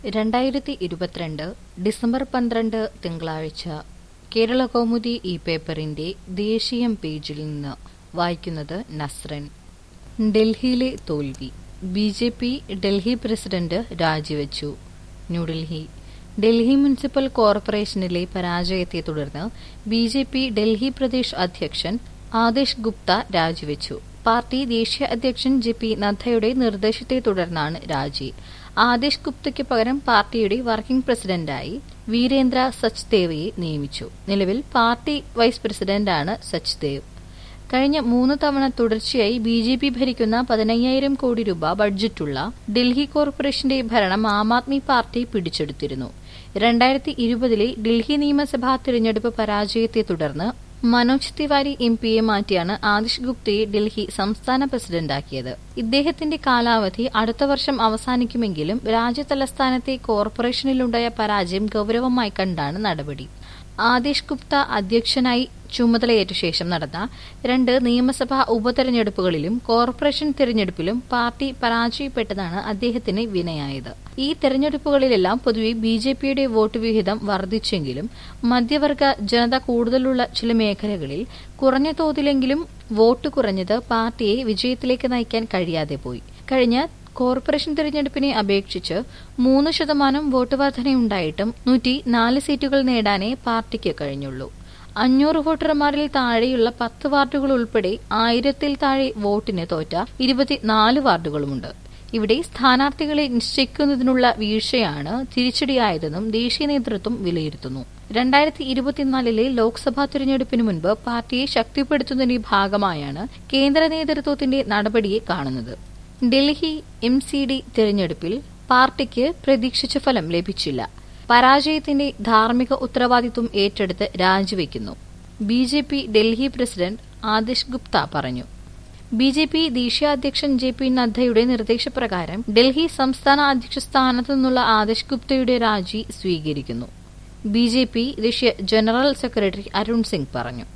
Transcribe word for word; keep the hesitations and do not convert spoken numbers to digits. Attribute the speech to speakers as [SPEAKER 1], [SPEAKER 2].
[SPEAKER 1] രണ്ടായിരത്തി ഇരുപത്തിരണ്ട് ഡിസംബർ പന്ത്രണ്ട് തിങ്കളാഴ്ച കേരള കൗമുദി ഈ പേപ്പറിന്റെ ദേശീയം പേജിൽ നിന്ന് വായിക്കുന്നത് നസ്രൻ. ഡൽഹിയിലെ തോൽവി, B J P Delhi president രാജിവെച്ചു. ന്യൂഡൽഹി. ഡൽഹി മുനിസിപ്പൽ കോർപ്പറേഷനിലെ പരാജയത്തെ തുടർന്ന് B J P Delhi Pradesh അധ്യക്ഷൻ ആദേശ് ഗുപ്ത രാജിവെച്ചു. പാർട്ടി ദേശീയ അധ്യക്ഷൻ ജെ പി നദ്ദയുടെ നിർദ്ദേശത്തെ തുടർന്നാണ് രാജി. ആദേശ് ഗുപ്തയ്ക്ക് പകരം പാർട്ടിയുടെ വർക്കിംഗ് പ്രസിഡന്റായി വീരേന്ദ്ര സച്ദേവയെ നിയമിച്ചു. നിലവിൽ പാർട്ടി വൈസ് പ്രസിഡന്റാണ് സച്ദേവ്. കഴിഞ്ഞ മൂന്ന് തവണ തുടർച്ചയായി ബി ജെ പി ഭരിക്കുന്ന പതിനയ്യായിരം കോടി രൂപ ബഡ്ജറ്റുള്ള ഡൽഹി കോർപ്പറേഷന്റെ ഭരണം ആം ആദ്മി പാർട്ടി പിടിച്ചെടുത്തിരുന്നു. രണ്ടായിരത്തി ഇരുപതിലെ ഡൽഹി നിയമസഭാ തിരഞ്ഞെടുപ്പ് പരാജയത്തെ തുടർന്ന് മനോജ് തിവാരി എം പിയെ മാറ്റിയാണ് ആദേശ് ഗുപ്തയെ ഡൽഹി സംസ്ഥാന പ്രസിഡന്റാക്കിയത്. ഇദ്ദേഹത്തിന്റെ കാലാവധി അടുത്ത വർഷം അവസാനിക്കുമെങ്കിലും രാജ്യതലസ്ഥാനത്തെ കോർപ്പറേഷനിലുണ്ടായ പരാജയം ഗൌരവമായി കണ്ടാണ് നടപടി. ആദേശ് ഗുപ്ത അധ്യക്ഷനായി ചുമതലയേറ്റ ശേഷം നടന്ന രണ്ട് നിയമസഭാ ഉപതെരഞ്ഞെടുപ്പുകളിലും കോർപ്പറേഷൻ തെരഞ്ഞെടുപ്പിലും പാർട്ടി പരാജയപ്പെട്ടതാണ് അദ്ദേഹത്തിന് വിനയായത്. ഈ തെരഞ്ഞെടുപ്പുകളിലെല്ലാം പൊതുവെ ബി ജെ പിയുടെ വോട്ട് വിഹിതം വർദ്ധിച്ചെങ്കിലും മധ്യവർഗ ജനത കൂടുതലുള്ള ചില മേഖലകളിൽ കുറഞ്ഞ തോതിലെങ്കിലും വോട്ട് കുറഞ്ഞത് പാർട്ടിയെ വിജയത്തിലേക്ക് നയിക്കാൻ കഴിയാതെ പോയി. കഴിഞ്ഞ കോർപ്പറേഷൻ തെരഞ്ഞെടുപ്പിനെ അപേക്ഷിച്ച് മൂന്ന് ശതമാനം വോട്ട് വർധനയുണ്ടായിട്ടും നൂറ്റി നാല് സീറ്റുകൾ നേടാനേ പാർട്ടിക്ക് കഴിഞ്ഞുള്ളൂ. അഞ്ഞൂറ് വോട്ടർമാരിൽ താഴെയുള്ള പത്ത് വാർഡുകൾ ഉൾപ്പെടെ ആയിരത്തിൽ താഴെ വോട്ടിന് തോറ്റ ഇരുപത്തിനാല് വാർഡുകളുമുണ്ട്. ഇവിടെ സ്ഥാനാർത്ഥികളെ നിശ്ചയിക്കുന്നതിനുള്ള വീഴ്ചയാണ് തിരിച്ചടിയായതെന്നും ദേശീയ നേതൃത്വം വിലയിരുത്തുന്നു. രണ്ടായിരത്തി ഇരുപത്തിനാലിലെ ലോക്സഭാ തിരഞ്ഞെടുപ്പിന് മുൻപ് പാർട്ടിയെ ശക്തിപ്പെടുത്തുന്നതിന്റെ ഭാഗമായാണ് കേന്ദ്ര നേതൃത്വത്തിന്റെ നടപടിയെ കാണുന്നത്. ഡൽഹി എം സി ഡി തിരഞ്ഞെടുപ്പിൽ പാർട്ടിക്ക് പ്രതീക്ഷിച്ച ഫലം ലഭിച്ചില്ല. പരാജയത്തിന്റെ ധാർമ്മിക ഉത്തരവാദിത്വം ഏറ്റെടുത്ത് രാജിവെക്കുന്നു, B J P Delhi president Adesh Gupta പറഞ്ഞു. ബി ജെ പി ദേശീയ അധ്യക്ഷൻ ജെ പി നദ്ദയുടെ നിർദ്ദേശപ്രകാരം ഡൽഹി സംസ്ഥാന അധ്യക്ഷ സ്ഥാനത്തു നിന്നുള്ള ആദേശ് ഗുപ്തയുടെ രാജി സ്വീകരിക്കുന്നു, ബി ജെ പി ദേശീയ ജനറൽ സെക്രട്ടറി അരുൺ സിംഗ് പറഞ്ഞു.